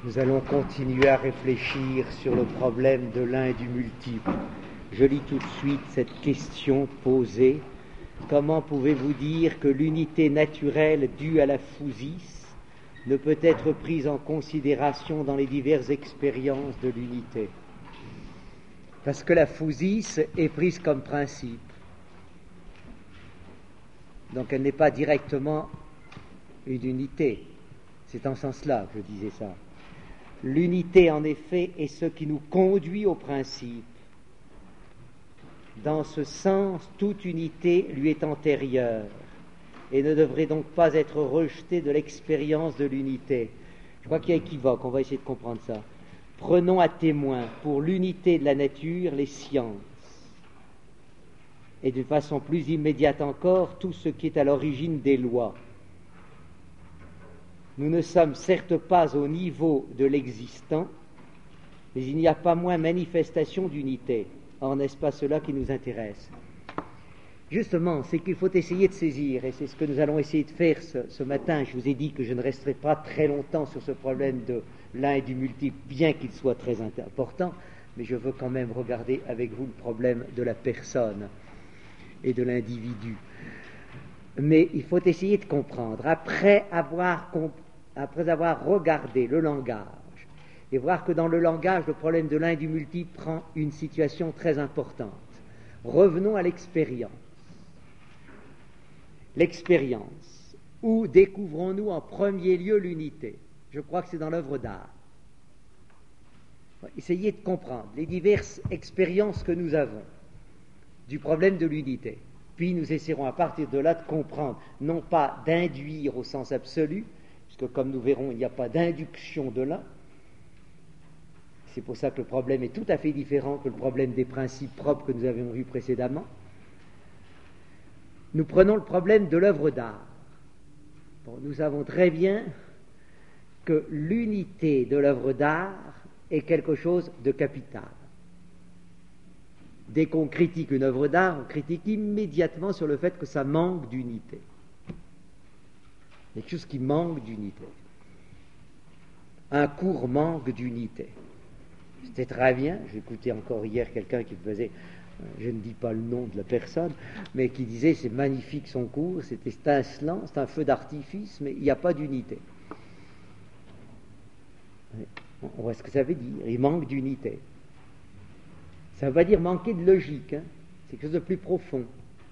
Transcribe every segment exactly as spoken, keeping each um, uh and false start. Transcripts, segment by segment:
Nous allons continuer à réfléchir sur le problème de l'un et du multiple. Je lis tout de suite cette question posée. Comment pouvez-vous dire que l'unité naturelle due à la physis ne peut être prise en considération dans les diverses expériences de l'unité? Parce que la physis est prise comme principe. Donc elle n'est pas directement une unité. C'est en ce sens-là que je disais ça. L'unité, en effet, est ce qui nous conduit au principe. Dans ce sens, toute unité lui est antérieure et ne devrait donc pas être rejetée de l'expérience de l'unité. Je crois qu'il y a équivoque, on va essayer de comprendre ça. Prenons à témoin pour l'unité de la nature les sciences et de façon plus immédiate encore tout ce qui est à l'origine des lois. Nous ne sommes certes pas au niveau de l'existant, mais il n'y a pas moins manifestation d'unité. Or, n'est-ce pas cela qui nous intéresse? Justement, c'est qu'il faut essayer de saisir, et c'est ce que nous allons essayer de faire ce, ce matin. Je vous ai dit que je ne resterai pas très longtemps sur ce problème de l'un et du multiple, bien qu'il soit très important, mais je veux quand même regarder avec vous le problème de la personne et de l'individu. Mais il faut essayer de comprendre. Après avoir, comp- après avoir regardé le langage, et voir que dans le langage, le problème de l'un et du multiple prend une situation très importante. Revenons à l'expérience. L'expérience. Où découvrons-nous en premier lieu l'unité? Je crois que c'est dans l'œuvre d'art. Essayez de comprendre les diverses expériences que nous avons du problème de l'unité. Puis nous essaierons à partir de là de comprendre, non pas d'induire au sens absolu, puisque comme nous verrons, il n'y a pas d'induction de l'un. C'est pour ça que le problème est tout à fait différent que le problème des principes propres que nous avions vus précédemment. Nous prenons le problème de l'œuvre d'art. Bon, nous savons très bien que l'unité de l'œuvre d'art est quelque chose de capital. Dès qu'on critique une œuvre d'art, on critique immédiatement sur le fait que ça manque d'unité. Il y a quelque chose qui manque d'unité. Un cours manque d'unité. C'était très bien. J'écoutais encore hier quelqu'un qui faisait, je ne dis pas le nom de la personne, mais qui disait c'est magnifique son cours, c'était étincelant, c'est un feu d'artifice, mais il n'y a pas d'unité. On voit ce que ça veut dire. Il manque d'unité. Ça ne veut pas dire manquer de logique, hein. C'est quelque chose de plus profond.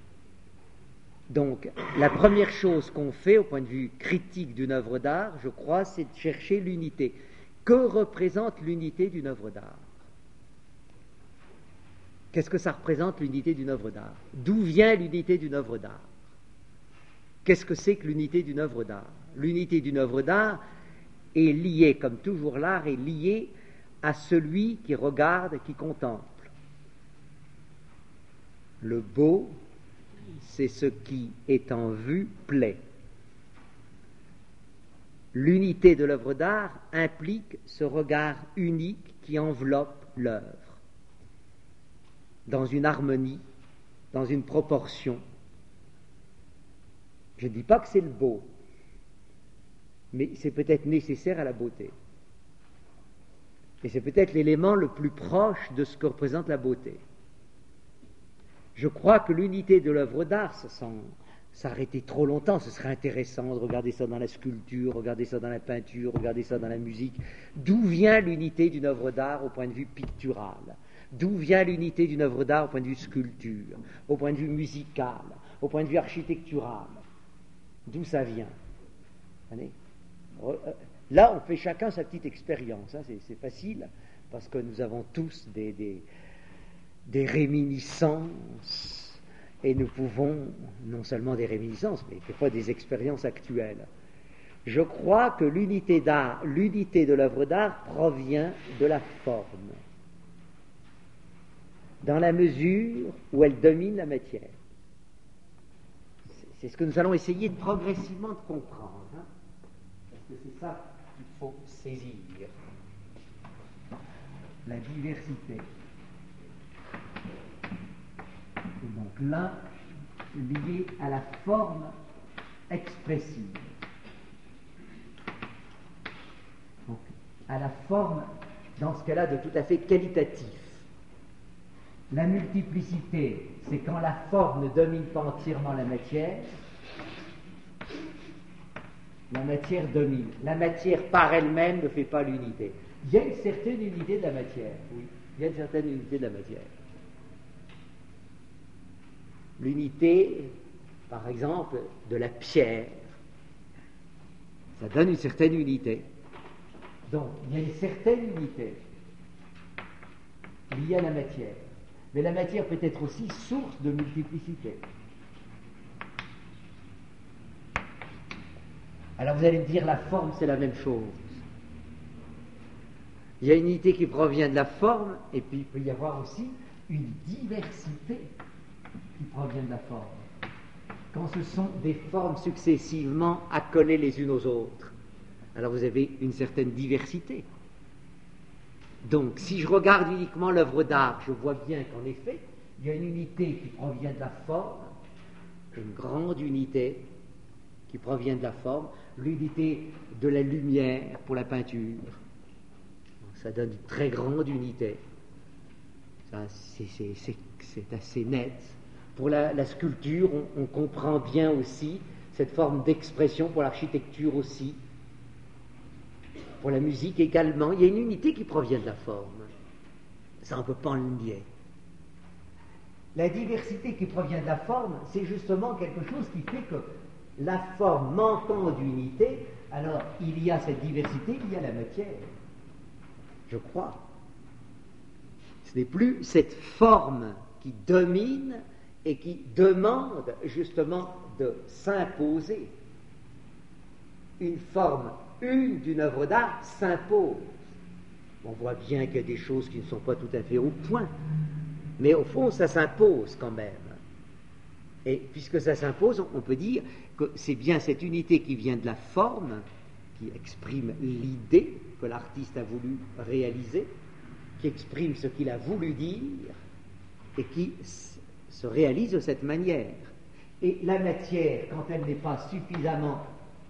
Donc, la première chose qu'on fait au point de vue critique d'une œuvre d'art, je crois, c'est de chercher l'unité. Que représente l'unité d'une œuvre d'art? Qu'est-ce que ça représente, l'unité d'une œuvre d'art? D'où vient l'unité d'une œuvre d'art? Qu'est-ce que c'est que l'unité d'une œuvre d'art? L'unité d'une œuvre d'art est liée, comme toujours l'art, est liée à celui qui regarde, qui contemple. Le beau, c'est ce qui, étant vu, plaît. L'unité de l'œuvre d'art implique ce regard unique qui enveloppe l'œuvre, dans une harmonie, dans une proportion. Je ne dis pas que c'est le beau, mais c'est peut-être nécessaire à la beauté. Et c'est peut-être l'élément le plus proche de ce que représente la beauté. Je crois que l'unité de l'œuvre d'art, sans s'arrêter trop longtemps, ce serait intéressant de regarder ça dans la sculpture, regarder ça dans la peinture, regarder ça dans la musique. D'où vient l'unité d'une œuvre d'art au point de vue pictural? D'où vient l'unité d'une œuvre d'art au point de vue sculpture, au point de vue musical, au point de vue architectural? D'où ça vient? Allez. Là, on fait chacun sa petite expérience, hein. c'est, c'est facile, parce que nous avons tous des... des des réminiscences, et nous pouvons, non seulement des réminiscences, mais quelquefois des expériences actuelles. Je crois que l'unité d'art, l'unité de l'œuvre d'art provient de la forme, dans la mesure où elle domine la matière. C'est ce que nous allons essayer de progressivement de comprendre, hein, parce que c'est ça qu'il faut saisir. La diversité. Et donc là, lié à la forme expressive. Donc, à la forme, dans ce cas-là, de tout à fait qualitatif. La multiplicité, c'est quand la forme ne domine pas entièrement la matière. La matière domine. La matière par elle-même ne fait pas l'unité. Il y a une certaine unité de la matière, oui. Il y a une certaine unité de la matière. L'unité, par exemple, de la pierre, ça donne une certaine unité. Donc, il y a une certaine unité liée à la matière. Mais la matière peut être aussi source de multiplicité. Alors vous allez me dire, la forme, c'est la même chose. Il y a une unité qui provient de la forme, et puis il peut y avoir aussi une diversité qui provient de la forme. Quand ce sont des formes successivement accolées les unes aux autres, alors vous avez une certaine diversité. Donc, si je regarde uniquement l'œuvre d'art, je vois bien qu'en effet, il y a une unité qui provient de la forme, une grande unité qui provient de la forme, l'unité de la lumière pour la peinture. Ça donne une très grande unité. Ça, c'est, c'est, c'est, c'est assez net. Pour la, la sculpture, on, on comprend bien aussi cette forme d'expression, pour l'architecture aussi. Pour la musique également, il y a une unité qui provient de la forme. Ça, on ne peut pas en le nier. La diversité qui provient de la forme, c'est justement quelque chose qui fait que la forme manquant d'unité, alors il y a cette diversité, il y a la matière. Je crois. Ce n'est plus cette forme qui domine et qui demande justement de s'imposer. Une forme une d'une œuvre d'art s'impose. On voit bien qu'il y a des choses qui ne sont pas tout à fait au point, mais au fond, ça s'impose quand même. Et puisque ça s'impose, on peut dire que c'est bien cette unité qui vient de la forme, qui exprime l'idée que l'artiste a voulu réaliser, qui exprime ce qu'il a voulu dire, et qui se réalise de cette manière. Et la matière, quand elle n'est pas suffisamment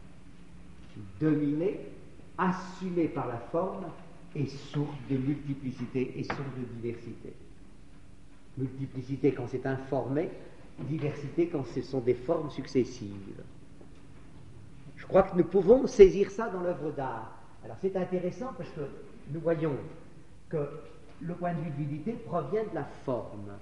dominée, assumée par la forme, est source de multiplicité et source de diversité. Multiplicité quand c'est informé, diversité quand ce sont des formes successives. Je crois que nous pouvons saisir ça dans l'œuvre d'art. Alors c'est intéressant parce que nous voyons que le point de vue de l'unité provient de la forme.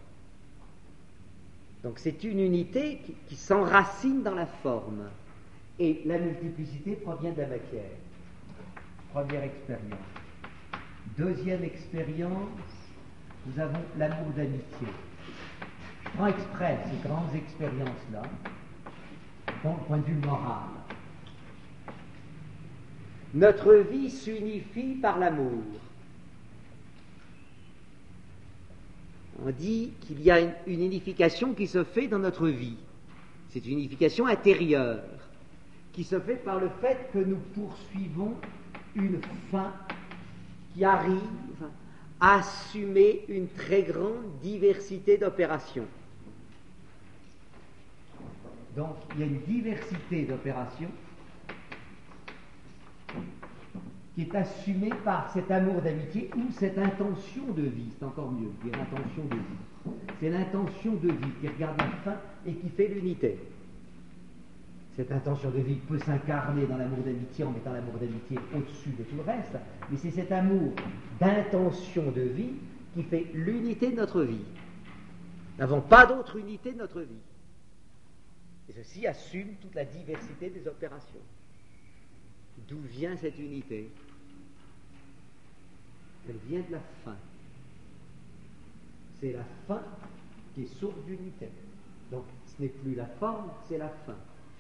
Donc c'est une unité qui, qui s'enracine dans la forme. Et la multiplicité provient de la matière. Première expérience. Deuxième expérience, nous avons l'amour d'amitié. Je prends exprès ces grandes expériences-là, du point de vue moral. Notre vie s'unifie par l'amour. On dit qu'il y a une, une unification qui se fait dans notre vie. C'est une unification intérieure, qui se fait par le fait que nous poursuivons une fin qui arrive à assumer une très grande diversité d'opérations. Donc, il y a une diversité d'opérations qui est assumée par cet amour d'amitié ou cette intention de vie, c'est encore mieux, dire intention de vie. C'est l'intention de vie qui regarde la fin et qui fait l'unité. Cette intention de vie peut s'incarner dans l'amour d'amitié en mettant l'amour d'amitié au-dessus de tout le reste, mais c'est cet amour d'intention de vie qui fait l'unité de notre vie. Nous n'avons pas d'autre unité de notre vie. Et ceci assume toute la diversité des opérations. D'où vient cette unité? Elle vient de la fin. C'est la fin qui est source d'unité. Donc ce n'est plus la forme, c'est la fin.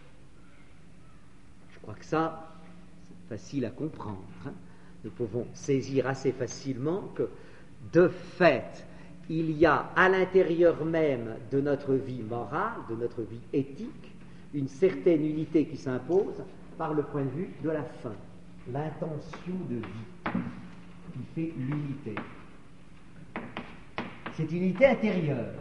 Je crois que ça, c'est facile à comprendre. Hein. Nous pouvons saisir assez facilement que, de fait, il y a à l'intérieur même de notre vie morale, de notre vie éthique, une certaine unité qui s'impose par le point de vue de la fin, l'intention de vie qui fait l'unité. C'est une unité intérieure,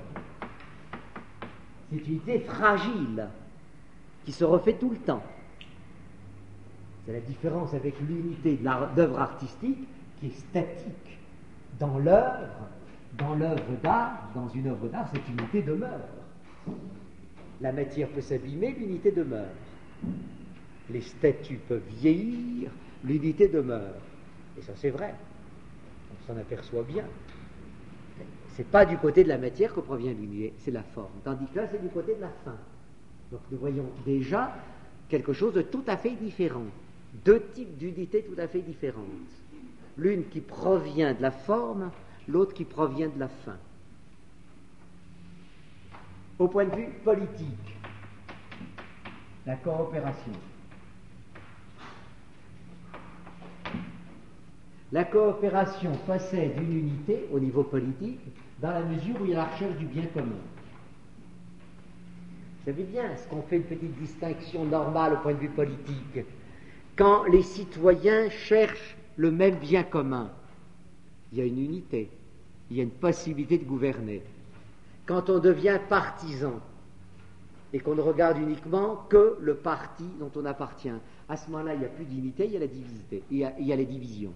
c'est une unité fragile qui se refait tout le temps. C'est la différence avec l'unité de l'œuvre artistique qui est statique. Dans l'œuvre, dans l'œuvre d'art, dans une œuvre d'art, cette unité demeure. La matière peut s'abîmer, l'unité demeure. Les statues peuvent vieillir, l'unité demeure. Et ça, c'est vrai. On s'en aperçoit bien. C'est pas du côté de la matière que provient l'unité, c'est la forme. Tandis que là, c'est du côté de la fin. Donc nous voyons déjà quelque chose de tout à fait différent. Deux types d'unités tout à fait différentes. L'une qui provient de la forme, l'autre qui provient de la fin. Au point de vue politique, la coopération. La coopération possède une unité au niveau politique dans la mesure où il y a la recherche du bien commun. Vous savez bien, est-ce qu'on fait une petite distinction normale au point de vue politique? Quand les citoyens cherchent le même bien commun, il y a une unité, il y a une possibilité de gouverner. Quand on devient partisan et qu'on ne regarde uniquement que le parti dont on appartient, à ce moment-là, il n'y a plus d'unité, il y a la divisité, il y a, il y a les divisions.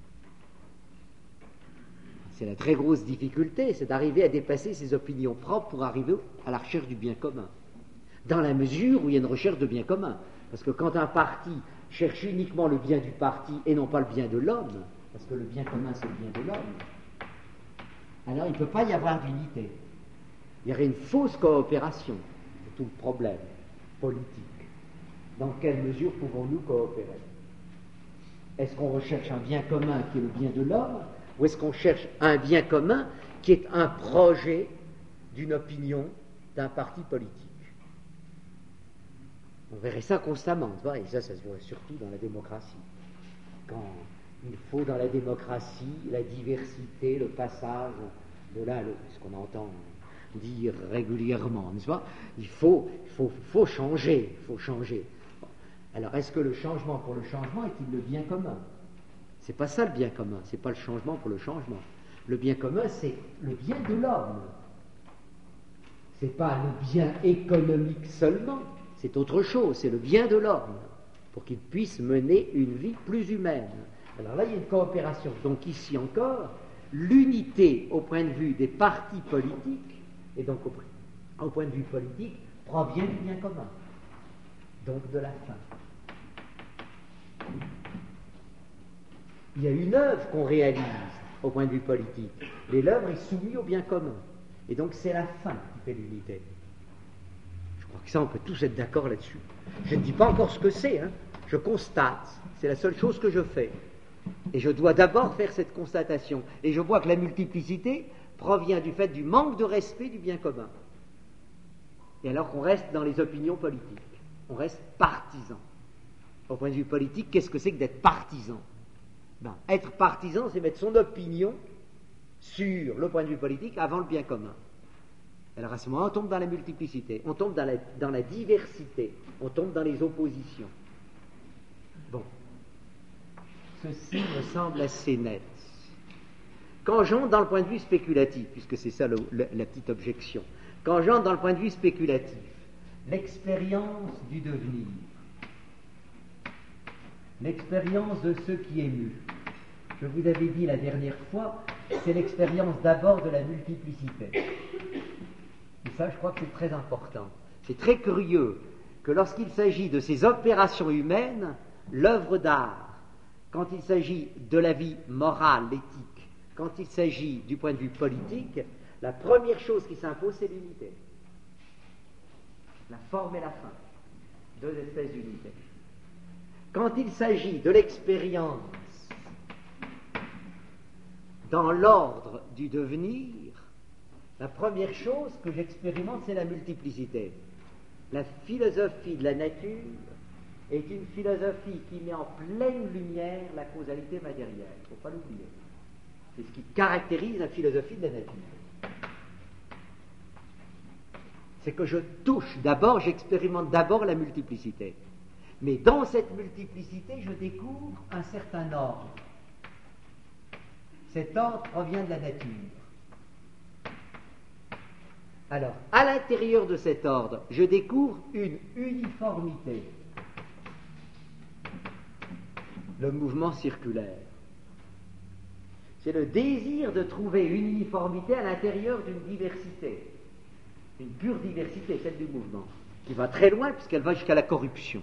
C'est la très grosse difficulté, c'est d'arriver à dépasser ses opinions propres pour arriver à la recherche du bien commun. Dans la mesure où il y a une recherche de bien commun. Parce que quand un parti cherche uniquement le bien du parti et non pas le bien de l'homme, parce que le bien commun c'est le bien de l'homme, alors il ne peut pas y avoir d'unité. Il y aurait une fausse coopération. C'est tout le problème politique. Dans quelle mesure pouvons-nous coopérer? Est-ce qu'on recherche un bien commun qui est le bien de l'homme, ou est-ce qu'on cherche un bien commun qui est un projet d'une opinion d'un parti politique? On verrait ça constamment, et ça, ça se voit surtout dans la démocratie. Quand il faut dans la démocratie la diversité, le passage de l'un à l'autre, ce qu'on entend dire régulièrement, n'est-ce pas? Il faut, il faut, faut changer, il faut changer. Bon. Alors, est-ce que le changement pour le changement est-il le bien commun? C'est pas ça le bien commun, c'est pas le changement pour le changement. Le bien commun, c'est le bien de l'homme. C'est pas le bien économique seulement, c'est autre chose, c'est le bien de l'homme, pour qu'il puisse mener une vie plus humaine. Alors là, il y a une coopération. Donc ici encore, l'unité au point de vue des partis politiques, et donc au, au point de vue politique, provient du bien commun, donc de la fin. Il y a une œuvre qu'on réalise au point de vue politique, mais l'œuvre est soumise au bien commun. Et donc c'est la fin qui fait l'unité. Je crois que ça, on peut tous être d'accord là-dessus. Je ne dis pas encore ce que c'est, hein. Je constate, c'est la seule chose que je fais. Et je dois d'abord faire cette constatation. Et je vois que la multiplicité provient du fait du manque de respect du bien commun. Et alors qu'on reste dans les opinions politiques. On reste partisan. Au point de vue politique, qu'est-ce que c'est que d'être partisan? Ben, être partisan, c'est mettre son opinion sur le point de vue politique avant le bien commun. Alors à ce moment, on tombe dans la multiplicité, on tombe dans la, dans la diversité, on tombe dans les oppositions. Bon. Ceci me semble assez net. Quand j'entre dans le point de vue spéculatif, puisque c'est ça le, le, la petite objection, quand j'entre dans le point de vue spéculatif, l'expérience du devenir, l'expérience de ce qui est mu. Je vous avais dit la dernière fois, c'est l'expérience d'abord de la multiplicité. Et ça, je crois que c'est très important. C'est très curieux que lorsqu'il s'agit de ces opérations humaines, l'œuvre d'art, quand il s'agit de la vie morale, l'éthique, quand il s'agit du point de vue politique, la première chose qui s'impose, c'est l'unité. La forme et la fin. Deux espèces d'unité. Quand il s'agit de l'expérience dans l'ordre du devenir, la première chose que j'expérimente, c'est la multiplicité. La philosophie de la nature est une philosophie qui met en pleine lumière la causalité matérielle. Il ne faut pas l'oublier. C'est ce qui caractérise la philosophie de la nature. C'est que je touche d'abord, j'expérimente d'abord la multiplicité. Mais dans cette multiplicité, je découvre un certain ordre. Cet ordre provient de la nature. Alors, à l'intérieur de cet ordre, je découvre une uniformité. le mouvement circulaire. C'est le désir de trouver une uniformité à l'intérieur d'une diversité, une pure diversité, celle du mouvement, qui va très loin puisqu'elle va jusqu'à la corruption.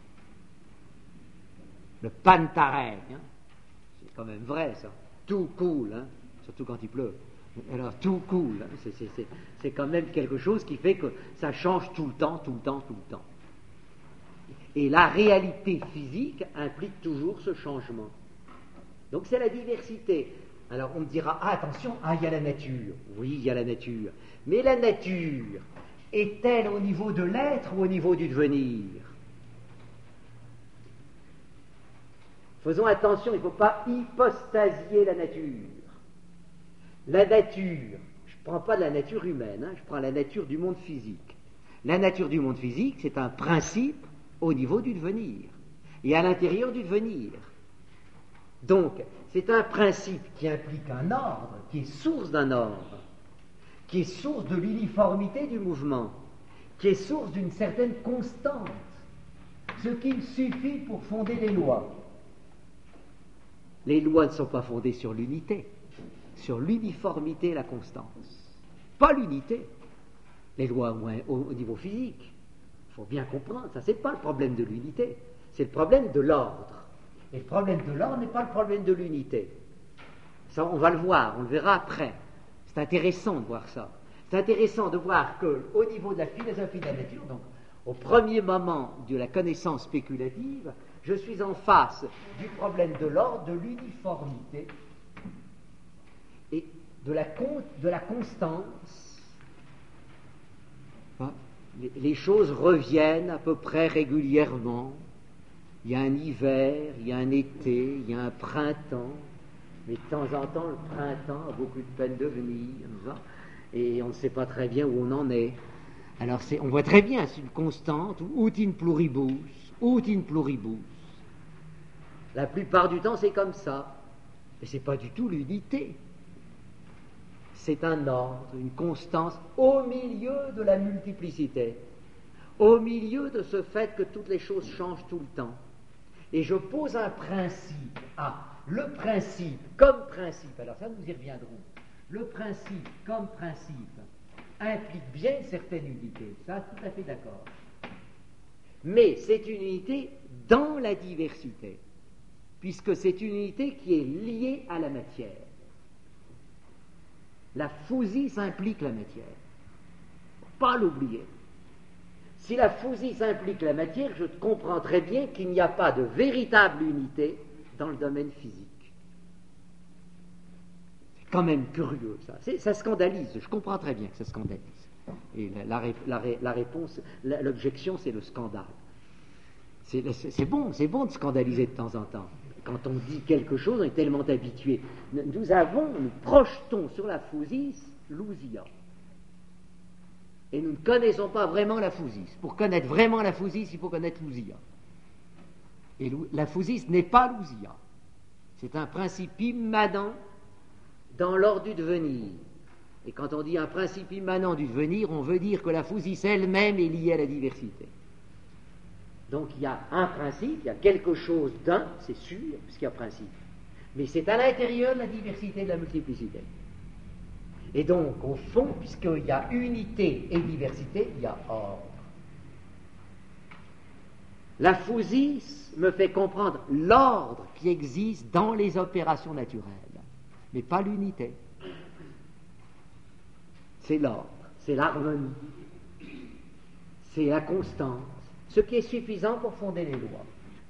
Le pantarègne, hein, c'est quand même vrai ça, tout coule, hein, surtout quand il pleut. Alors tout coule, hein, c'est, c'est, c'est, c'est quand même quelque chose qui fait que ça change tout le temps, tout le temps, tout le temps. Et la réalité physique implique toujours ce changement. Donc c'est la diversité. Alors on me dira, ah attention, ah il y a la nature. Oui, il y a la nature. Mais la nature est-elle au niveau de l'être ou au niveau du devenir? Faisons attention, il ne faut pas hypostasier la nature. La nature, je ne prends pas de la nature humaine, hein, je prends la nature du monde physique. La nature du monde physique, c'est un principe au niveau du devenir et à l'intérieur du devenir. Donc, c'est un principe qui implique un ordre, qui est source d'un ordre, qui est source de l'uniformité du mouvement, qui est source d'une certaine constance, ce qui suffit pour fonder les lois. Les lois ne sont pas fondées sur l'unité, sur l'uniformité et la constance. Pas l'unité. Les lois au, au niveau physique, il faut bien comprendre, ça c'est pas le problème de l'unité, c'est le problème de l'ordre. Et le problème de l'ordre n'est pas le problème de l'unité. Ça, on va le voir, on le verra après. C'est intéressant de voir ça. C'est intéressant de voir qu'au niveau de la philosophie de la nature, donc au premier moment de la connaissance spéculative, je suis en face du problème de l'ordre, de l'uniformité et de la, con, de la constance. Hein? Les, les choses reviennent à peu près régulièrement. Il y a un hiver, il y a un été, il y a un printemps, mais de temps en temps, le printemps a beaucoup de peine de venir, et on ne sait pas très bien où on en est. Alors, c'est, on voit très bien, c'est une constante, ut in pluribus, ut in pluribus. La plupart du temps, c'est comme ça. Mais ce n'est pas du tout l'unité. C'est un ordre, une constance au milieu de la multiplicité, au milieu de ce fait que toutes les choses changent tout le temps. Et je pose un principe. Ah, le principe comme principe, alors ça nous y reviendrons. Le principe comme principe implique bien une certaine unité, ça, tout à fait d'accord. Mais c'est une unité dans la diversité, puisque c'est une unité qui est liée à la matière. La physis implique la matière. Il ne faut pas l'oublier. Si la physis implique la matière, je comprends très bien qu'il n'y a pas de véritable unité dans le domaine physique. C'est quand même curieux, ça. C'est, ça scandalise. Je comprends très bien que ça scandalise. Et la, la, la, la réponse, la, l'objection, c'est le scandale. C'est, c'est bon, c'est bon de scandaliser de temps en temps. Quand on dit quelque chose, on est tellement habitué. Nous avons, nous projetons sur la physis l'ousia. Et nous ne connaissons pas vraiment la physis. Pour connaître vraiment la physis, il faut connaître l'ousia. Et la physis n'est pas l'ousia. C'est un principe immanent dans l'ordre du devenir. Et quand on dit un principe immanent du devenir, on veut dire que la physis elle-même est liée à la diversité. Donc il y a un principe, il y a quelque chose d'un, c'est sûr, puisqu'il y a principe. Mais c'est à l'intérieur de la diversité et de la multiplicité. Et donc, au fond, puisqu'il y a unité et diversité, il y a ordre. La physis me fait comprendre l'ordre qui existe dans les opérations naturelles, mais pas l'unité. C'est l'ordre, c'est l'harmonie, c'est la constance, ce qui est suffisant pour fonder les lois.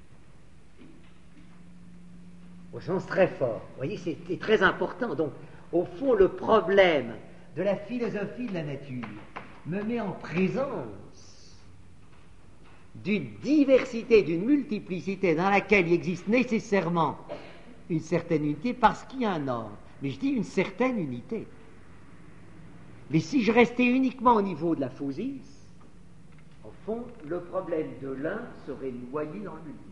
Au sens très fort. Vous voyez, c'est, c'est très important. Donc, au fond, le problème de la philosophie de la nature me met en présence d'une diversité, d'une multiplicité dans laquelle il existe nécessairement une certaine unité parce qu'il y a un ordre. Mais je dis une certaine unité. Mais si je restais uniquement au niveau de la physis, au fond, le problème de l'un serait noyé dans le multiple.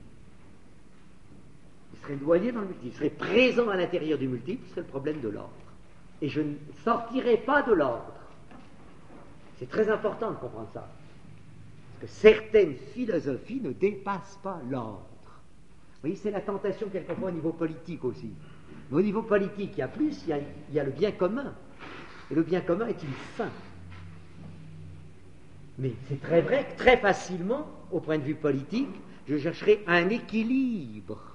Il serait noyé dans le multiple, il serait présent à l'intérieur du multiple, c'est le problème de l'ordre. Et je ne sortirai pas de l'ordre. C'est très important de comprendre ça. Parce que certaines philosophies ne dépassent pas l'ordre. voyez, c'est la tentation quelquefois au niveau politique aussi. Mais au niveau politique, il y a plus, il y a, il y a le bien commun. Et le bien commun est une fin. Mais c'est très vrai que très facilement, au point de vue politique, je chercherai un équilibre.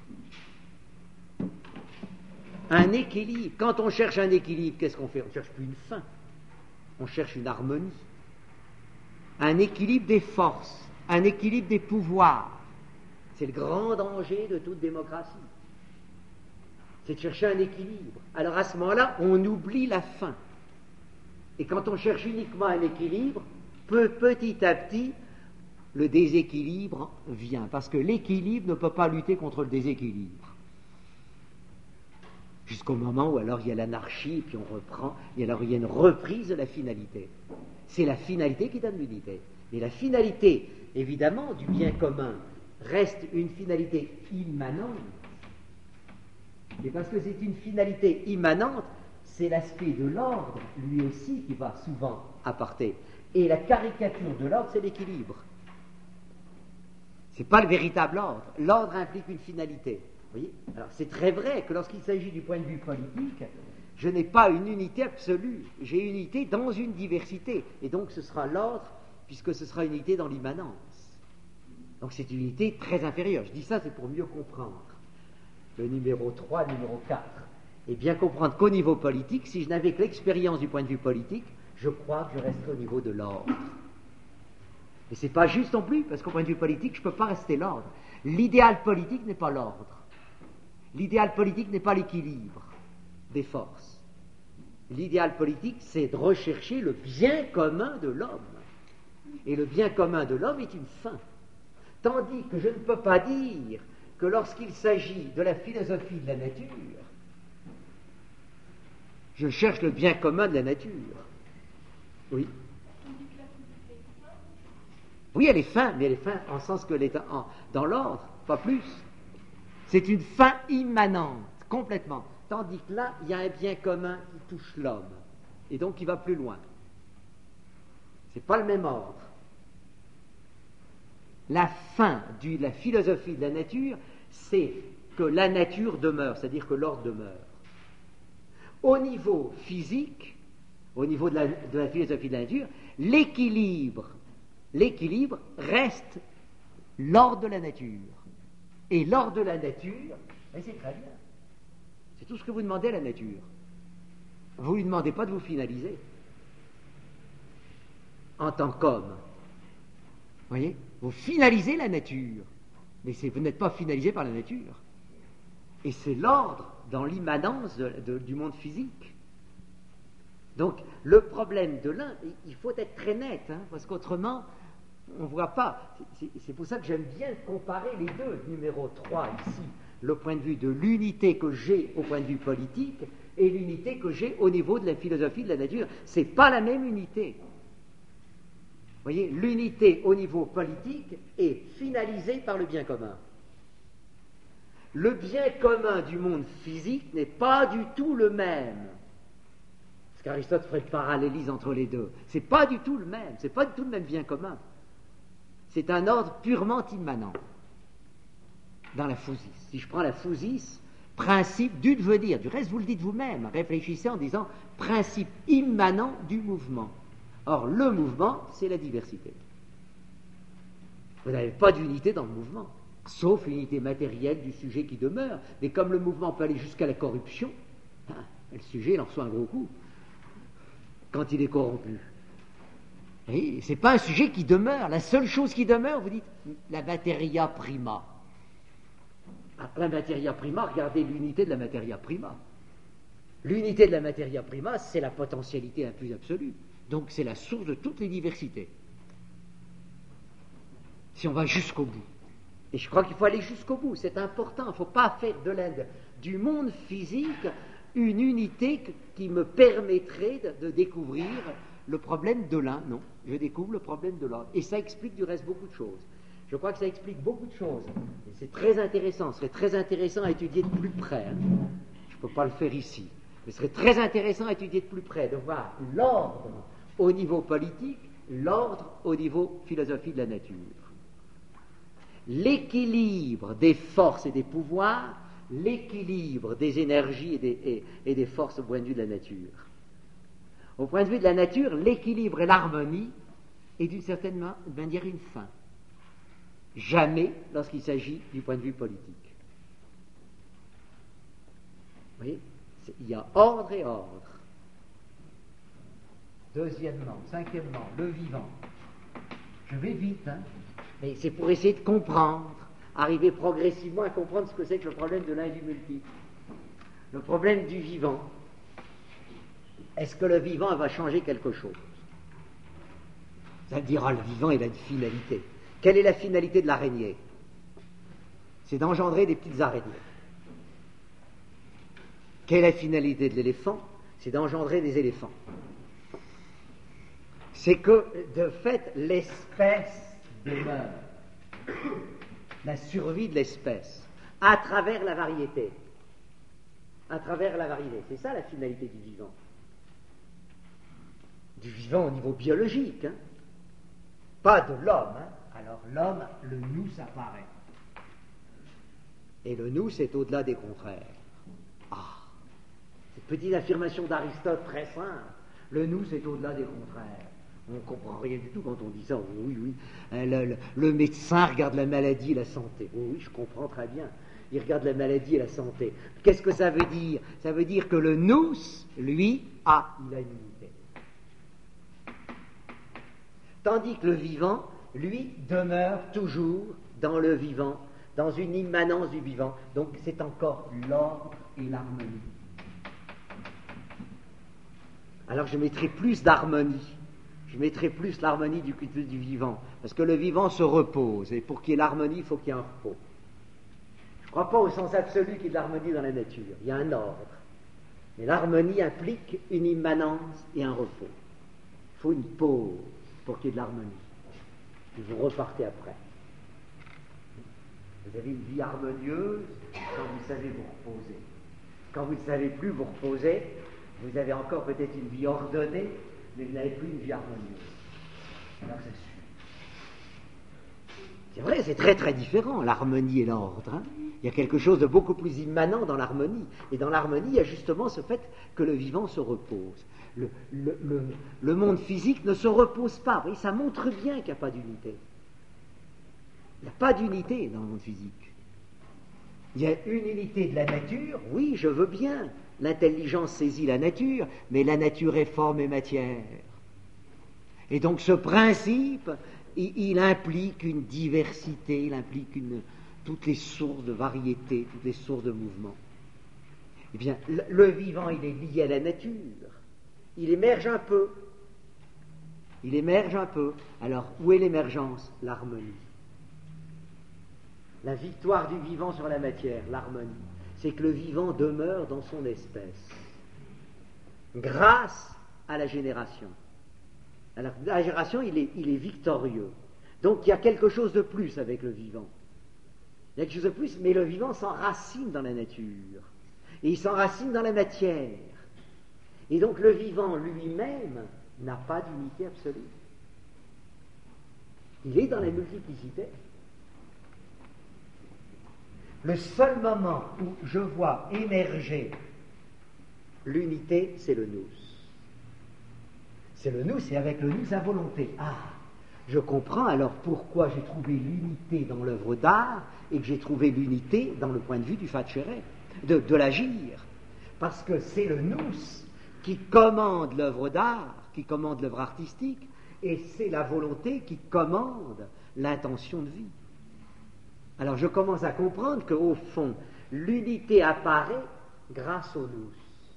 Un équilibre. Quand on cherche un équilibre, qu'est-ce qu'on fait? On ne cherche plus une fin. On cherche une harmonie. Un équilibre des forces, un équilibre des pouvoirs. C'est le grand danger de toute démocratie. C'est de chercher un équilibre. Alors à ce moment-là, on oublie la fin. Et quand on cherche uniquement un équilibre, peu, petit à petit, le déséquilibre vient. Parce que l'équilibre ne peut pas lutter contre le déséquilibre. Jusqu'au moment où alors il y a l'anarchie, et puis on reprend, et alors il y a une reprise de la finalité. C'est la finalité qui donne l'unité. Mais la finalité, évidemment, du bien commun, reste une finalité immanente. Et parce que c'est une finalité immanente, c'est l'aspect de l'ordre, lui aussi, qui va souvent apporter. Et la caricature de l'ordre, c'est l'équilibre. Ce n'est pas le véritable ordre. L'ordre implique une finalité. Vous voyez? Alors c'est très vrai que lorsqu'il s'agit du point de vue politique, je n'ai pas une unité absolue. J'ai une unité dans une diversité. Et donc ce sera l'ordre, puisque ce sera une unité dans l'immanence. Donc c'est une unité très inférieure. Je dis ça, c'est pour mieux comprendre le numéro trois, le numéro quatre. Et bien comprendre qu'au niveau politique, si je n'avais que l'expérience du point de vue politique, je crois que je resterais au niveau de l'ordre. Et c'est pas juste non plus, parce qu'au point de vue politique, je ne peux pas rester l'ordre. L'idéal politique n'est pas l'ordre. L'idéal politique n'est pas l'équilibre des forces. L'idéal politique, c'est de rechercher le bien commun de l'homme. Et le bien commun de l'homme est une fin. Tandis que je ne peux pas dire que lorsqu'il s'agit de la philosophie de la nature, je cherche le bien commun de la nature. Oui. Oui, elle est fin, mais elle est fin en sens que elle est en, dans l'ordre, pas plus. C'est une fin immanente, complètement. Tandis que là, il y a un bien commun qui touche l'homme, et donc qui va plus loin. C'est pas le même ordre. La fin de la philosophie de la nature, c'est que la nature demeure, c'est-à-dire que l'ordre demeure. Au niveau physique, au niveau de la, de la philosophie de la nature, l'équilibre, l'équilibre reste l'ordre de la nature. Et l'ordre de la nature, mais c'est très bien. C'est tout ce que vous demandez à la nature. Vous ne lui demandez pas de vous finaliser en tant qu'homme. Vous voyez? Vous finalisez la nature, mais c'est, vous n'êtes pas finalisé par la nature. Et c'est l'ordre dans l'immanence de, de, du monde physique. Donc, le problème de l'un, il faut être très net, hein, parce qu'autrement, on ne voit pas. C'est, c'est pour ça que j'aime bien comparer les deux. Numéro trois, ici, le point de vue de l'unité que j'ai au point de vue politique et l'unité que j'ai au niveau de la philosophie de la nature. Ce n'est pas la même unité. Vous voyez, l'unité au niveau politique est finalisée par le bien commun. Le bien commun du monde physique n'est pas du tout le même. Parce qu'Aristote ferait le parallélisme entre les deux. C'est pas du tout le même. C'est pas du tout le même bien commun. C'est un ordre purement immanent dans la physis. Si je prends la physis, principe du devenir. Du reste, vous le dites vous-même. Réfléchissez en disant principe immanent du mouvement. Or, le mouvement, c'est la diversité. Vous n'avez pas d'unité dans le mouvement, sauf l'unité matérielle du sujet qui demeure. Mais comme le mouvement peut aller jusqu'à la corruption, hein, le sujet, il en reçoit un gros coup quand il est corrompu. Et ce n'est pas un sujet qui demeure. La seule chose qui demeure, vous dites, la materia prima. La materia prima, regardez l'unité de la materia prima. L'unité de la materia prima, c'est la potentialité la plus absolue. Donc c'est la source de toutes les diversités. Si on va jusqu'au bout. Et je crois qu'il faut aller jusqu'au bout, c'est important. Il ne faut pas faire de l'Inde, du monde physique, une unité qui me permettrait de, de découvrir le problème de l'un. Non, je découvre le problème de l'autre. Et ça explique du reste beaucoup de choses. Je crois que ça explique beaucoup de choses. Et c'est très intéressant. Ce serait très intéressant à étudier de plus près. Hein. Je ne peux pas le faire ici. Mais ce serait très intéressant à étudier de plus près, de voir l'ordre au niveau politique, l'ordre au niveau philosophie de la nature. l'équilibre des forces et des pouvoirs, l'équilibre des énergies et des, et, et des forces au point de vue de la nature. Au point de vue de la nature, l'équilibre et l'harmonie est d'une certaine manière une fin. Jamais lorsqu'il s'agit du point de vue politique. Vous voyez, il y a ordre et ordre. Deuxièmement, cinquièmement, le vivant. Je vais vite, hein, mais c'est pour essayer de comprendre, arriver progressivement à comprendre ce que c'est que le problème de l'un et du multiple. Le problème du vivant. Est-ce que le vivant va changer quelque chose? Ça veut dire, ah, le vivant, il a une finalité. Quelle est la finalité de l'araignée? C'est d'engendrer des petites araignées. Quelle est la finalité de l'éléphant? C'est d'engendrer des éléphants. C'est que, de fait, l'espèce demeure. La survie de l'espèce, à travers la variété. À travers la variété. C'est ça la finalité du vivant. Du vivant au niveau biologique, hein. Pas de l'homme, hein. Alors l'homme, le nous apparaît. Et le nous, c'est au-delà des contraires. Ah, cette petite affirmation d'Aristote très simple. Le nous, c'est au-delà des contraires. On ne comprend rien du tout quand on dit ça. Oui, oui. Le, le, le médecin regarde la maladie et la santé. Oui, oui, je comprends très bien. Il regarde la maladie et la santé. Qu'est-ce que ça veut dire? Ça veut dire que le nous, lui, a une unité. Tandis que le vivant, lui, demeure toujours dans le vivant, dans une immanence du vivant. Donc c'est encore l'ordre et l'harmonie. Alors je mettrai plus d'harmonie. Je mettrai plus l'harmonie du, du vivant. Parce que le vivant se repose. Et pour qu'il y ait l'harmonie, il faut qu'il y ait un repos. Je ne crois pas au sens absolu qu'il y ait de l'harmonie dans la nature. Il y a un ordre. Mais l'harmonie implique une immanence et un repos. Il faut une pause pour qu'il y ait de l'harmonie. Puis vous repartez après. Vous avez une vie harmonieuse quand vous savez vous reposer. Quand vous ne savez plus vous reposer, vous avez encore peut-être une vie ordonnée, mais vous n'avez plus une vie harmonieuse. Alors c'est sûr. C'est vrai, c'est très très différent, l'harmonie et l'ordre. Hein. Il y a quelque chose de beaucoup plus immanent dans l'harmonie. Et dans l'harmonie, il y a justement ce fait que le vivant se repose. Le, le, le, le monde physique ne se repose pas. Vous voyez, ça montre bien qu'il n'y a pas d'unité. Il n'y a pas d'unité dans le monde physique. Il y a une unité de la nature, oui, je veux bien. L'intelligence saisit la nature, mais la nature est forme et matière. Et donc ce principe, il, il implique une diversité, il implique une, toutes les sources de variété, toutes les sources de mouvement. Eh bien, le, le vivant, il est lié à la nature. Il émerge un peu. Il émerge un peu. Alors, où est l'émergence? L'harmonie. La victoire du vivant sur la matière, l'harmonie. C'est que le vivant demeure dans son espèce. Grâce à la génération. Alors, la génération, il est, il est victorieux. Donc, il y a quelque chose de plus avec le vivant. Il y a quelque chose de plus, mais le vivant s'enracine dans la nature. Et il s'enracine dans la matière. Et donc le vivant lui-même n'a pas d'unité absolue. Il est dans la multiplicité. Le seul moment où je vois émerger l'unité, c'est le nous. C'est le nous, c'est avec le nous à volonté. Ah, je comprends alors pourquoi j'ai trouvé l'unité dans l'œuvre d'art et que j'ai trouvé l'unité dans le point de vue du facere, de, de l'agir. Parce que c'est le nous qui commande l'œuvre d'art, qui commande l'œuvre artistique, et c'est la volonté qui commande l'intention de vie. Alors je commence à comprendre qu'au fond, l'unité apparaît grâce au nous.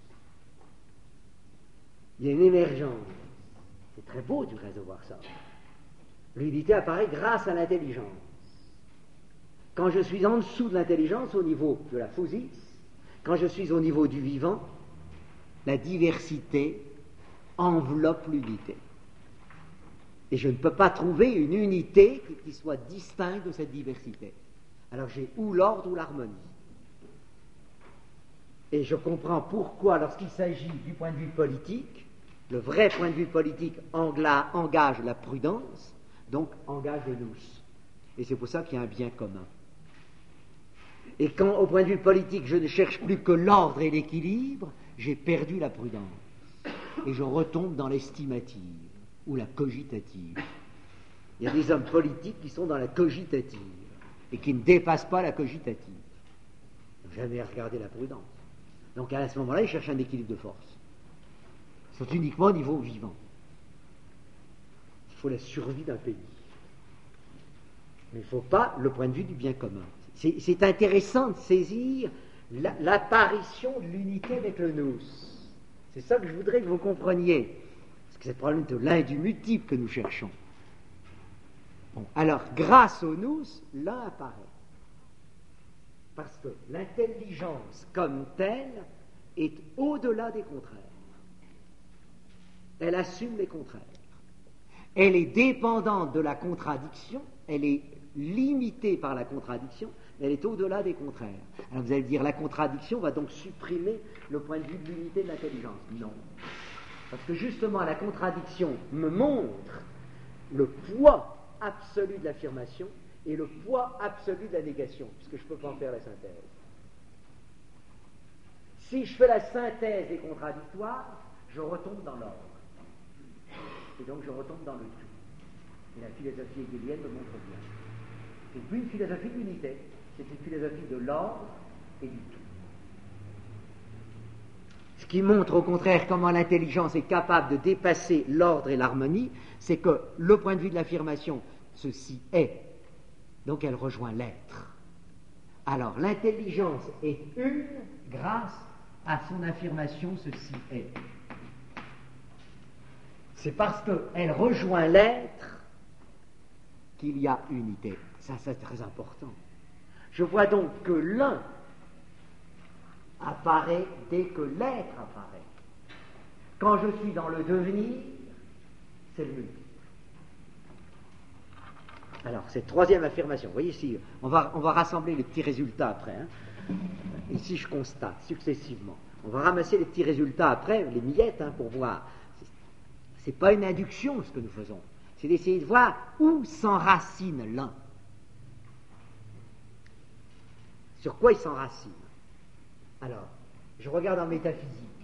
Il y a une émergence. C'est très beau du reste de voir ça. L'unité apparaît grâce à l'intelligence. Quand je suis en dessous de l'intelligence, au niveau de la physis, quand je suis au niveau du vivant, la diversité enveloppe l'unité. Et je ne peux pas trouver une unité qui soit distincte de cette diversité. Alors j'ai ou l'ordre ou l'harmonie. Et je comprends pourquoi, lorsqu'il s'agit du point de vue politique, le vrai point de vue politique engage la prudence, donc engage le nous. Et c'est pour ça qu'il y a un bien commun. Et quand, au point de vue politique, je ne cherche plus que l'ordre et l'équilibre, j'ai perdu la prudence. Et je retombe dans l'estimative ou la cogitative. Il y a des hommes politiques qui sont dans la cogitative et qui ne dépassent pas la cogitative. Ils n'ont jamais regardé la prudence. Donc à ce moment-là, ils cherchent un équilibre de force. Ils sont uniquement au niveau vivant. Il faut la survie d'un pays. Mais il ne faut pas le point de vue du bien commun. C'est, c'est intéressant de saisir la, l'apparition de l'unité avec le nous. C'est ça que je voudrais que vous compreniez. Parce que c'est le problème de l'un et du multiple que nous cherchons. Bon, alors, grâce au nous, l'un apparaît. Parce que l'intelligence comme telle est au-delà des contraires. Elle assume les contraires. Elle est dépendante de la contradiction, elle est limitée par la contradiction, mais elle est au-delà des contraires. Alors vous allez dire, la contradiction va donc supprimer le point de vue de l'unité de l'intelligence. Non. Parce que justement, la contradiction me montre le poids absolu de l'affirmation et le poids absolu de la négation, puisque je ne peux pas en faire la synthèse. Si je fais la synthèse des contradictoires, je retombe dans l'ordre. Et donc je retombe dans le tout. Et la philosophie hegélienne me montre bien. C'est plus une philosophie d'unité, c'est une philosophie de l'ordre et du tout. Ce qui montre au contraire comment l'intelligence est capable de dépasser l'ordre et l'harmonie, c'est que le point de vue de l'affirmation, ceci est, donc elle rejoint l'être. Alors l'intelligence est une grâce à son affirmation, ceci est. C'est parce qu'elle rejoint l'être qu'il y a unité. Ça, c'est très important. Je vois donc que l'un apparaît dès que l'être apparaît. Quand je suis dans le devenir, c'est le multiple. Alors, cette troisième affirmation, vous voyez ici, on va, on va rassembler les petits résultats après. Hein. Ici, je constate successivement. On va ramasser les petits résultats après, les miettes, hein, pour voir. C'est pas une induction ce que nous faisons, c'est d'essayer de voir où s'enracine l'un. Sur quoi il s'enracine. Alors, je regarde en métaphysique.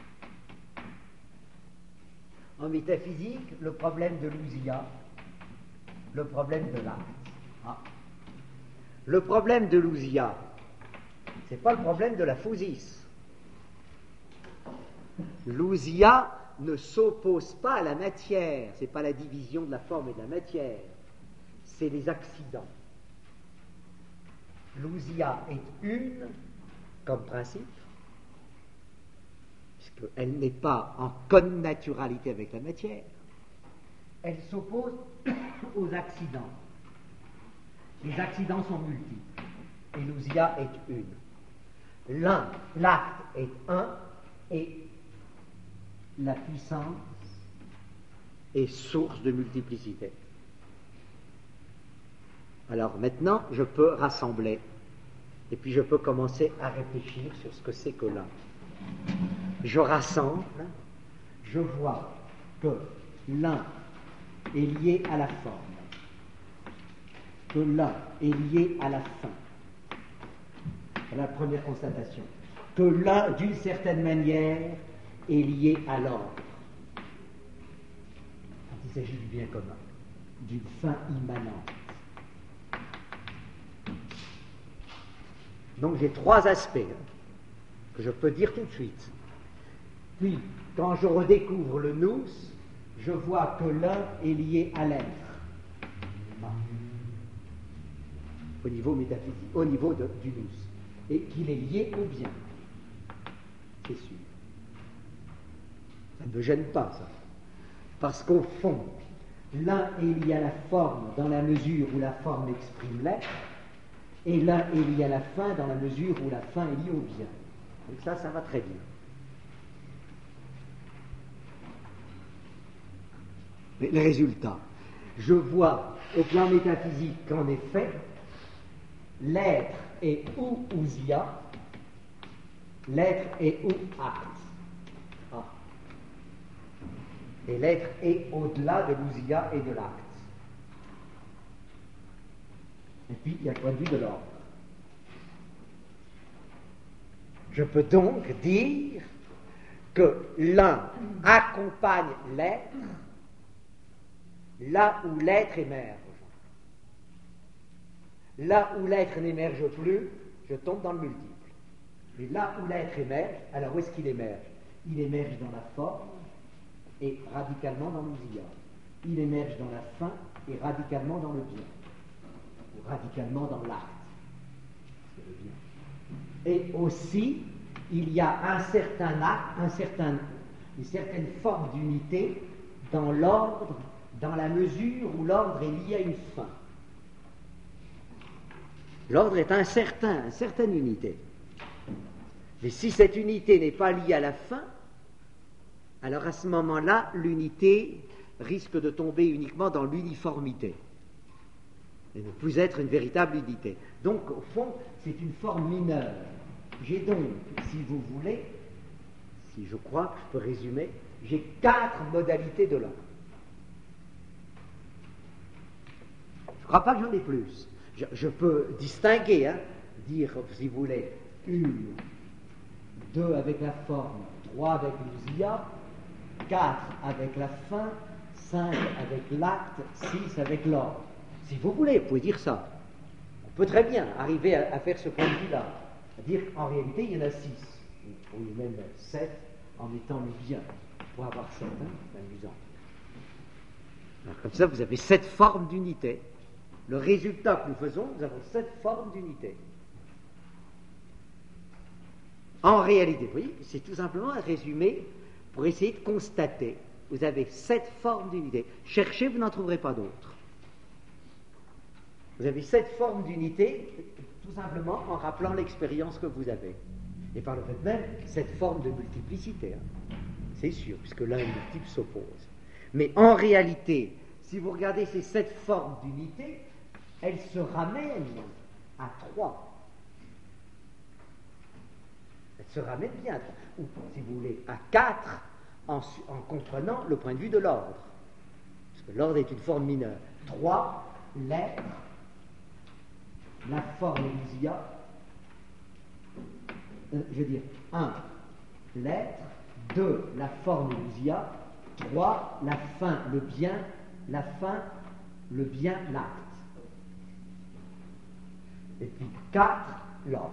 En métaphysique, le problème de l'ousia, le problème de l'acte. Ah. Le problème de l'ousia, c'est pas le problème de la physis. L'ousia ne s'oppose pas à la matière, c'est pas la division de la forme et de la matière, c'est les accidents. L'ousia est une comme principe, puisqu'elle n'est pas en connaturalité avec la matière, elle s'oppose aux accidents. Les accidents sont multiples, et l'ousia est une. L'un, l'acte est un, et la puissance est source de multiplicité. Alors maintenant, je peux rassembler et puis je peux commencer à réfléchir sur ce que c'est que l'un. Je rassemble, je vois que l'un est lié à la forme, que l'un est lié à la fin. C'est la première constatation. Que l'un, d'une certaine manière, est lié à l'ordre. Quand il s'agit du bien commun, d'une fin immanente. Donc j'ai trois aspects hein, que je peux dire tout de suite. Puis, quand je redécouvre le nous, je vois que l'un est lié à l'être. Ah. Au niveau métaphysique, au niveau de, du nous. Et qu'il est lié au bien. C'est sûr. Ça ne me gêne pas, ça. Parce qu'au fond, l'un est lié à la forme dans la mesure où la forme exprime l'être, et l'un est lié à la fin dans la mesure où la fin est liée au bien. Donc ça, ça va très bien. Mais le résultat, je vois au plan métaphysique qu'en effet, l'être est ou ousia, l'être est ou acte. Ah. Et l'être est au-delà de l'ousia et de l'acte. Et puis, il y a le point de vue de l'ordre. Je peux donc dire que l'un accompagne l'être là où l'être émerge. Là où l'être n'émerge plus, je tombe dans le multiple. Mais là où l'être émerge, alors où est-ce qu'il émerge? Il émerge dans la forme et radicalement dans l'ousia. Il émerge dans la fin et radicalement dans le bien. Ou radicalement dans l'acte. C'est le bien. Et aussi, il y a un certain acte, un certain, une certaine forme d'unité dans l'ordre, dans la mesure où l'ordre est lié à une fin. L'ordre est incertain, une certaine unité. Mais si cette unité n'est pas liée à la fin, alors à ce moment-là, l'unité risque de tomber uniquement dans l'uniformité et ne plus être une véritable unité. Donc, au fond, c'est une forme mineure. J'ai donc, si vous voulez, si je crois que je peux résumer, j'ai quatre modalités de l'ordre. Je ne crois pas que j'en ai plus. Je, je peux distinguer, hein, dire, si vous voulez, une, deux avec la forme, trois avec l'ousia, quatre avec la fin, cinq avec l'acte, six avec l'ordre. Si vous voulez, vous pouvez dire ça. On peut très bien arriver à, à faire ce point de vue-là, à dire qu'en réalité, il y en a six, ou même sept, en mettant le bien. Pour avoir sept, hein, c'est amusant. Alors comme ça, vous avez sept formes d'unité. Le résultat que nous faisons, nous avons sept formes d'unité. En réalité, vous voyez, c'est tout simplement un résumé pour essayer de constater. Vous avez sept formes d'unité. Cherchez, vous n'en trouverez pas d'autres. Vous avez sept formes d'unité, tout simplement en rappelant l'expérience que vous avez. Et par le fait même, cette forme de multiplicité. Hein. C'est sûr, puisque l'un et le multiple s'opposent. Mais en réalité, si vous regardez ces sept formes d'unité, elles se ramènent à trois. Elles se ramènent bien à trois. Ou, si vous voulez, à quatre, en, en comprenant le point de vue de l'ordre. Parce que l'ordre est une forme mineure. Trois, l'être, la forme l'ousia, euh, je veux dire, un, l'être, deux, la forme l'ousia, trois, la fin, le bien, la fin, le bien, l'acte. Et puis quatre, l'ordre.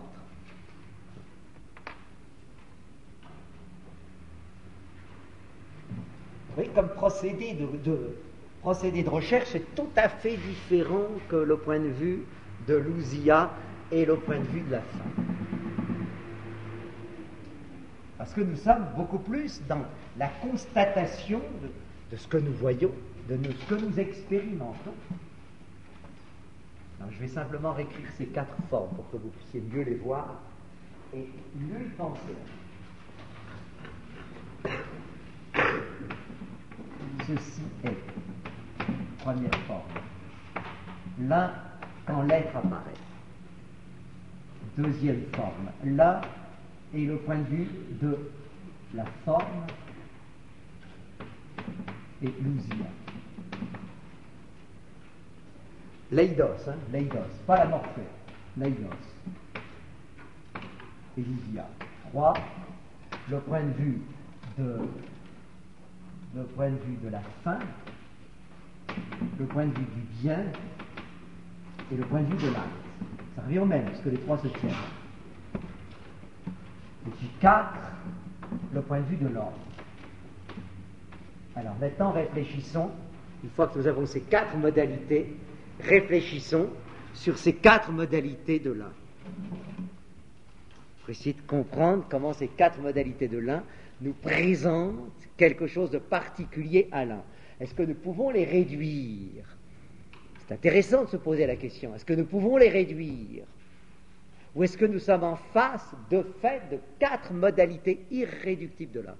Oui, comme procédé de, de, procédé de recherche, c'est tout à fait différent que le point de vue de l'ousia et le point de vue de la fin. Parce que nous sommes beaucoup plus dans la constatation de, de ce que nous voyons, de nous, ce que nous expérimentons. Alors, je vais simplement réécrire ces quatre formes pour que vous puissiez mieux les voir et mieux y penser. Ceci est, première forme, là quand l'être apparaît. Deuxième forme, là est le point de vue de la forme et l'ousia. L'eidos, hein, l'eidos, pas la morphée, l'eidos et l'ousia. Trois, le point de vue de le point de vue de la fin, le point de vue du bien et le point de vue de l'acte. Ça revient au même, puisque les trois se tiennent. Et puis quatre, le point de vue de l'ordre. Alors maintenant, réfléchissons, une fois que nous avons ces quatre modalités, réfléchissons sur ces quatre modalités de l'un. Pour essayer de comprendre comment ces quatre modalités de l'un nous présentent quelque chose de particulier à l'un. Est-ce que nous pouvons les réduire? C'est intéressant de se poser la question. Est-ce que nous pouvons les réduire? Ou est-ce que nous sommes en face, de fait, de quatre modalités irréductibles de l'un?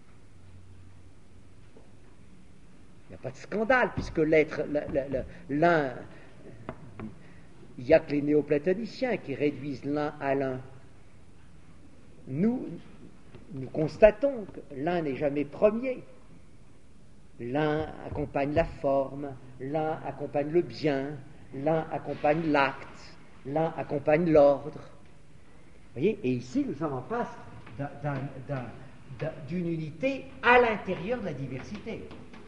Il n'y a pas de scandale, puisque l'être, l'un, il n'y a que les néoplatoniciens qui réduisent l'un à l'un. Nous, nous constatons que l'un n'est jamais premier. L'un accompagne la forme, l'un accompagne le bien, l'un accompagne l'acte, l'un accompagne l'ordre. Vous voyez, et ici, nous sommes en face d'un, d'un, d'un, d'un, d'une unité à l'intérieur de la diversité.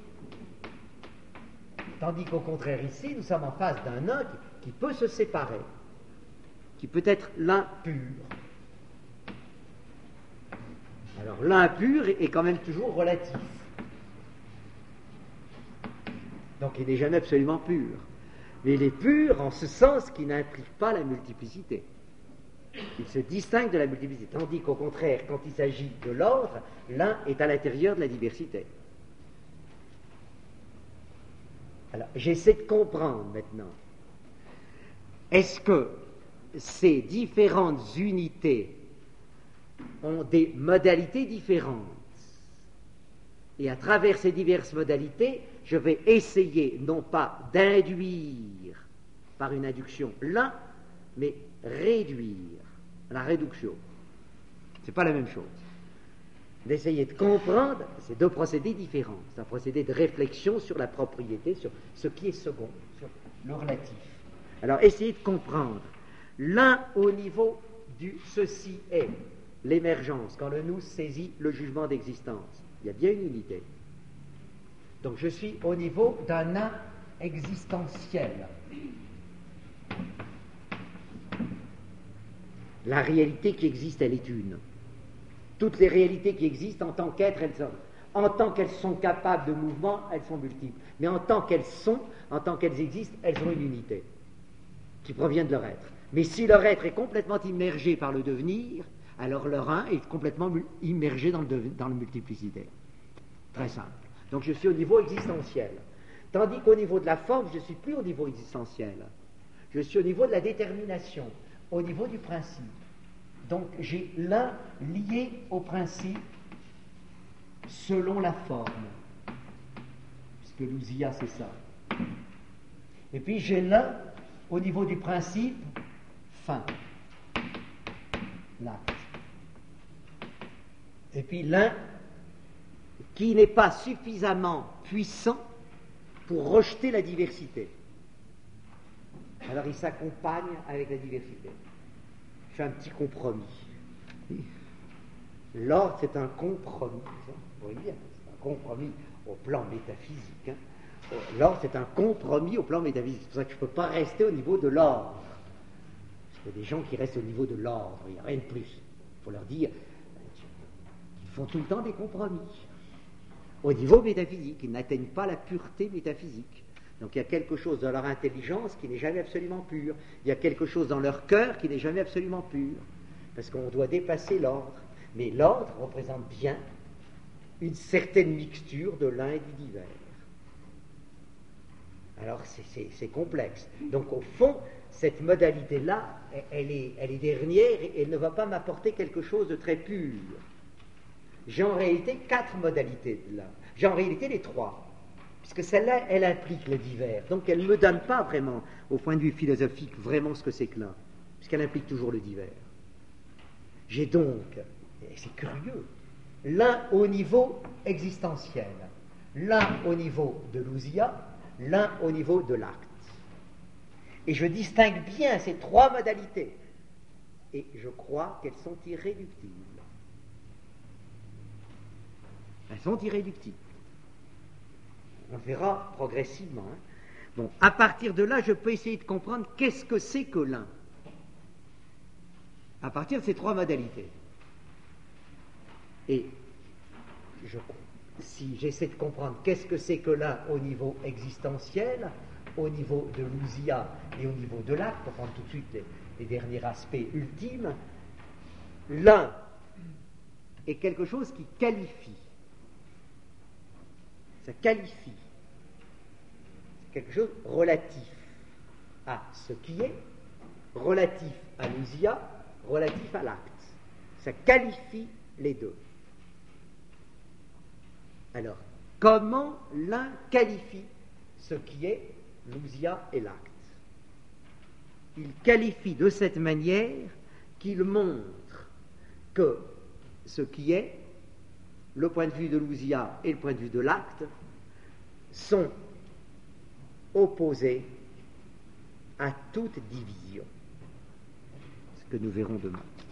Tandis qu'au contraire, ici, nous sommes en face d'un un qui, qui peut se séparer, qui peut être l'un pur. Alors, l'un pur est quand même toujours relatif. Donc, il n'est jamais absolument pur. Mais il est pur en ce sens qu'il n'implique pas la multiplicité. Il se distingue de la multiplicité. Tandis qu'au contraire, quand il s'agit de l'ordre, l'un est à l'intérieur de la diversité. Alors, j'essaie de comprendre maintenant. Est-ce que ces différentes unités ont des modalités différentes? Et à travers ces diverses modalités, je vais essayer non pas d'induire par une induction l'un, mais réduire la réduction. Ce n'est pas la même chose. D'essayer de comprendre ces deux procédés différents. C'est un procédé de réflexion sur la propriété, sur ce qui est second, sur le relatif. Alors, essayez de comprendre l'un au niveau du ceci est, l'émergence, quand le nous saisit le jugement d'existence. Il y a bien une unité. Donc, je suis au niveau d'un un existentiel. La réalité qui existe, elle est une. Toutes les réalités qui existent en tant qu'être, elles sont. En tant qu'elles sont capables de mouvement, elles sont multiples. Mais en tant qu'elles sont, en tant qu'elles existent, elles ont une unité qui provient de leur être. Mais si leur être est complètement immergé par le devenir, alors leur un est complètement immergé dans le, deven- dans la multiplicité. Très simple. Donc je suis au niveau existentiel. Tandis qu'au niveau de la forme, je ne suis plus au niveau existentiel. Je suis au niveau de la détermination, au niveau du principe. Donc j'ai l'un lié au principe selon la forme. Puisque l'ousia, c'est ça. Et puis j'ai l'un au niveau du principe fin. L'acte. Et puis l'un qui n'est pas suffisamment puissant pour rejeter la diversité. Alors il s'accompagne avec la diversité. Je fais un petit compromis. L'ordre, c'est un compromis. Vous voyez, c'est un compromis au plan métaphysique. Hein. L'ordre, c'est un compromis au plan métaphysique. C'est pour ça que je ne peux pas rester au niveau de l'ordre. Parce qu'il y a des gens qui restent au niveau de l'ordre. Il n'y a rien de plus. Il faut leur dire qu'ils font tout le temps des compromis. Au niveau métaphysique, ils n'atteignent pas la pureté métaphysique. Donc il y a quelque chose dans leur intelligence qui n'est jamais absolument pur. Il y a quelque chose dans leur cœur qui n'est jamais absolument pur. Parce qu'on doit dépasser l'ordre. Mais l'ordre représente bien une certaine mixture de l'un et du divers. Alors c'est, c'est, c'est complexe. Donc au fond, cette modalité-là, elle est, elle est dernière et elle ne va pas m'apporter quelque chose de très pur. J'ai en réalité quatre modalités de là. J'ai en réalité les trois. Puisque celle-là, elle implique le divers. Donc elle ne me donne pas vraiment, au point de vue philosophique, vraiment ce que c'est que l'un. Puisqu'elle implique toujours le divers. J'ai donc, et c'est curieux, l'un au niveau existentiel, l'un au niveau de l'ousia, l'un au niveau de l'acte. Et je distingue bien ces trois modalités. Et je crois qu'elles sont irréductibles. Elles sont irréductibles. On le verra progressivement. Hein. Bon, à partir de là, je peux essayer de comprendre qu'est-ce que c'est que l'un. À partir de ces trois modalités. Et je, si j'essaie de comprendre qu'est-ce que c'est que l'un au niveau existentiel, au niveau de l'ousia et au niveau de l'acte, pour prendre tout de suite les, les derniers aspects ultimes, l'un est quelque chose qui qualifie. Ça qualifie. C'est quelque chose relatif à ce qui est, relatif à l'ousia, relatif à l'acte. Ça qualifie les deux. Alors, comment l'un qualifie ce qui est l'ousia et l'acte? Il qualifie de cette manière qu'il montre que ce qui est, le point de vue de l'ousia et le point de vue de l'acte, sont opposés à toute division, ce que nous verrons demain.